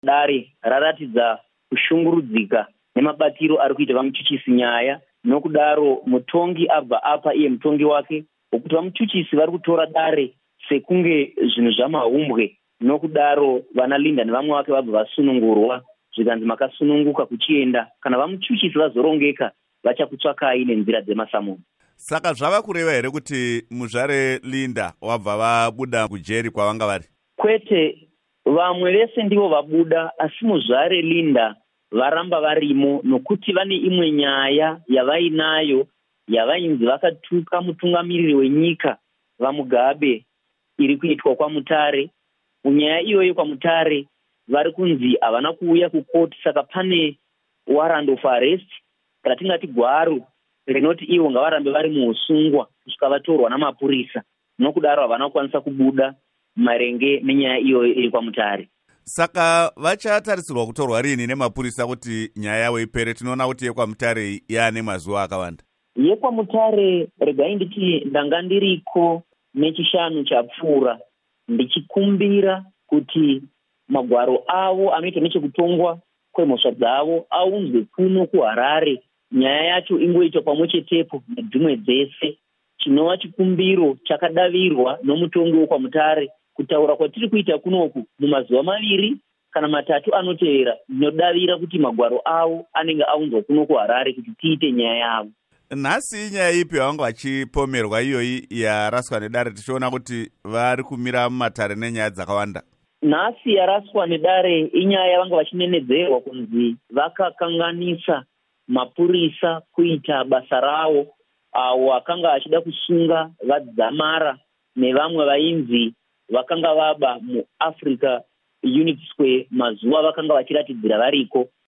Dare raratidza kushungurudzika nemabatiro ari kuita vamuchuchisi nyaya, nokudaro mutongi abva apa iye mutongi wake wokuti vamuchuchisi vari kutora dare sekunge zvinhu zvamahumbwe, nokudaro vana Linda nevamwe vake vabva vasunungurwa zvikanzi makasununguka kuchienda, kana vamuchuchisi vazorongeka vachakutsvakai nenzira dzemasamuno. Saka zvava kureva here kuti muzvare Linda wabva vabuda kujeri kwavanga vari? Kwete, vamwe vese ndivo vabuda, asi muzvare Linda varamba varimo, nokuti vane imwe nyaya yavainayo yavainzi vakatuka mutungamiriri wenyika vaMugabe iri kuitwa kwaMutare. Munyaya iyoyo kwaMutare vari kunzi havana kuuya kukoti, saka pane warrant of arrest, kana tingati gwaro rinoti ivo ngavarambe vari muusungwa kusvika vatorwa namapurisa, nokudaro havana kukwanisa kubuda marenge nenyaya iyoyo iri kwaMutare. Saka vachatarisirwa kutorwa rini nemapurisa kuti nyaya yavo ipere? Tinoona kuti yekwaMutare yaane mazuva akawanda. YekwaMutare regai nditi ndanga ndiriko nechishanu chapfuura ndichikumbira kuti magwaro avo anoita nechekutongwa kwemhosva dzavo aunzwe kuno kuHarare, nyaya yacho ingoitwa pamwe chetepo nedzimwe dzese. Chinova chikumbiro chakadavirwa nomutongi wekwaMutare kutaura kwatiri kuita kunoku mumazuva 2 kana 3 anotevera, ndinodavira kuti magwaro avo anenge aunzwa kuno kuHarare kuti tiite nyaya yavo. Nhasi inyaya ipi yavanga vachipomerwa iyoyi yaraswa nedare, tichiona kuti vari kumira mumatare nenyaya dzakawanda? Nhasi yaraswa nedare inyaya yavanga vachinenedzerwa kunzi vakakanganisa mapurisa kuita basa ravo, avo vakanga vachida kusunga vadzamara nevamwe vainzi vakanga vaba muAfrica Unity Square mazuva vakanga vachiratidzira variko.